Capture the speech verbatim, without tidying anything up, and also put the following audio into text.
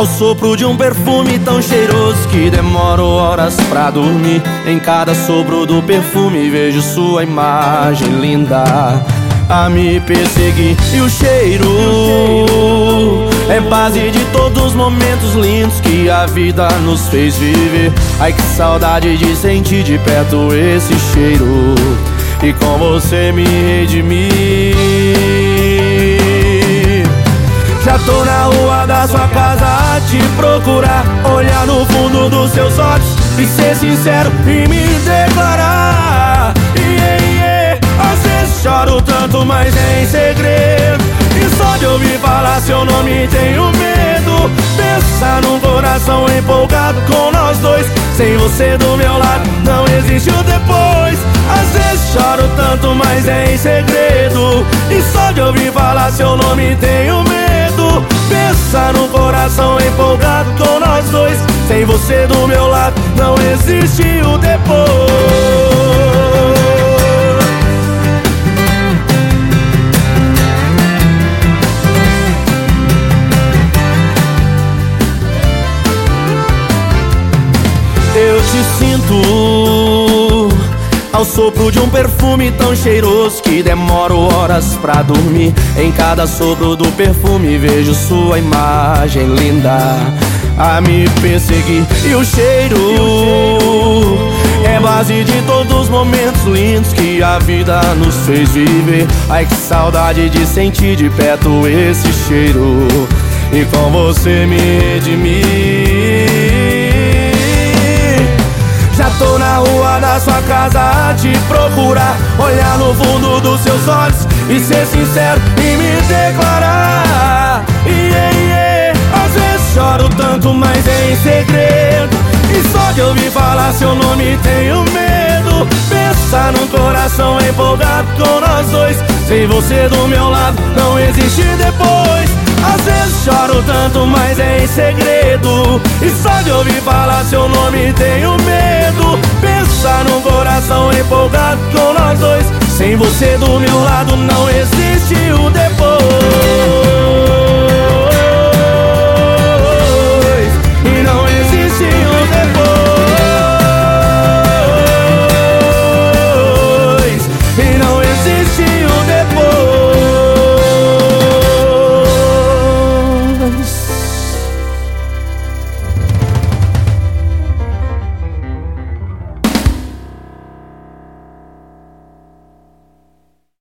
ao sopro de um perfume tão cheiroso que demoro horas pra dormir. Em cada sopro do perfume vejo sua imagem linda a me perseguir. E o cheiro é base de todos os momentos lindos que a vida nos fez viver. Ai, que saudade de sentir de perto esse cheiro e com você me redimir. Já tô na rua da sua casa a te procurar, olhar no fundo dos seus olhos e ser sincero e me declarar. Yeah, yeah. Às vezes choro tanto, mas é em segredo, e só de ouvir falar seu nome tenho medo. Pensa num coração empolgado com nós dois, sem você do meu lado não existe o depois. Às vezes choro tanto, mas é em segredo, e só de ouvir falar seu nome tenho medo. Pensa num coração empolgado com nós dois, sem você do meu lado não existe o depois. Eu te sinto ao sopro de um perfume tão cheiroso que demoro horas pra dormir. Em cada sopro do perfume vejo sua imagem linda a me perseguir. E o cheiro é base de todos os momentos lindos que a vida nos fez viver. Ai, que saudade de sentir de perto esse cheiro e com você me redimir. Já tô na rua da sua casa a te procurar, olhar no fundo dos seus olhos e ser sincero e me declarar. Yeah, yeah. Às vezes choro tanto, mas é em segredo, e só de ouvir falar seu nome tenho medo. Pensa num coração empolgado com nós dois, sem você do meu lado não existe depois. Às vezes choro tanto, mas é em segredo, e só de ouvir falar seu nome tenho medo. Pensa num coração empolgado com nós dois, sem você do meu lado não existe o depois.